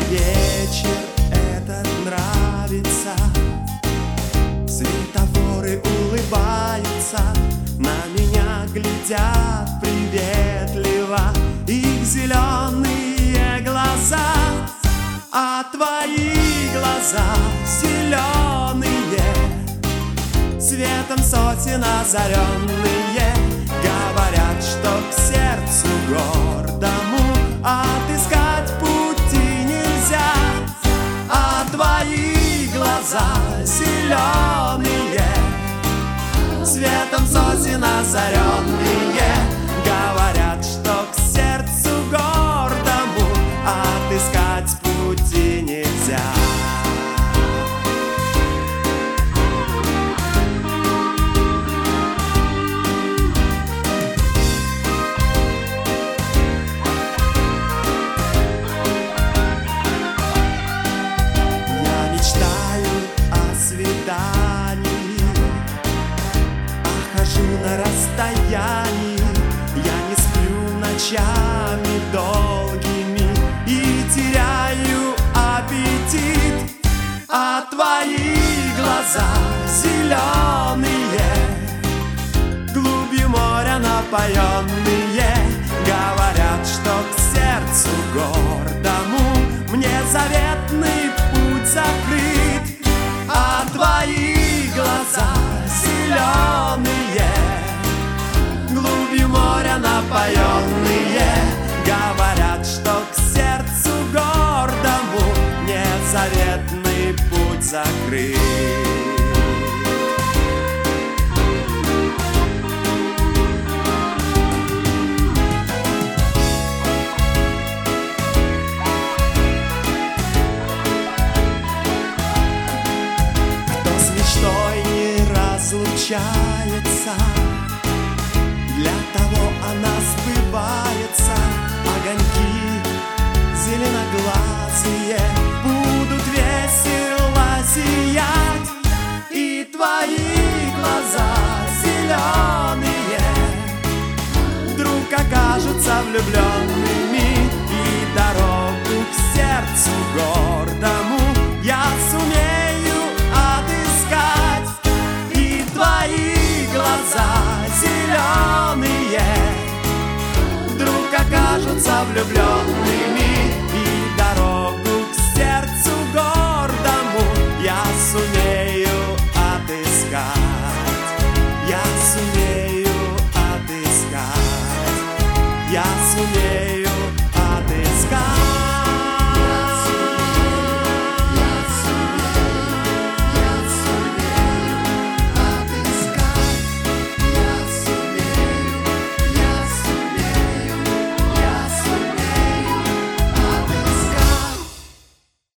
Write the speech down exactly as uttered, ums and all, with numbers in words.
вечер этот нравится. Светофоры улыбаются, на меня глядят приветливо их зеленые глаза. А твои глаза зеленые, светом сотен озаренные, говорят, что к сердцу гордому отыскать пути нельзя. А твои глаза зеленые, светом сотен озаренные, говорят, что к сердцу гордому отыскать пути нельзя. На расстоянии я не сплю ночами долгими и теряю аппетит. А твои глаза зеленые, глубью моря напоенные, говорят, что к сердцу гордому мне заветный путь закрыт. А твои глаза зеленые, глубью моря напоенные, говорят, что к сердцу гордому мне заветный путь закрыт. Случается, для того она сбывается. Огоньки зеленоглазые будут весело сиять, и твои глаза зеленые вдруг окажутся влюбленными.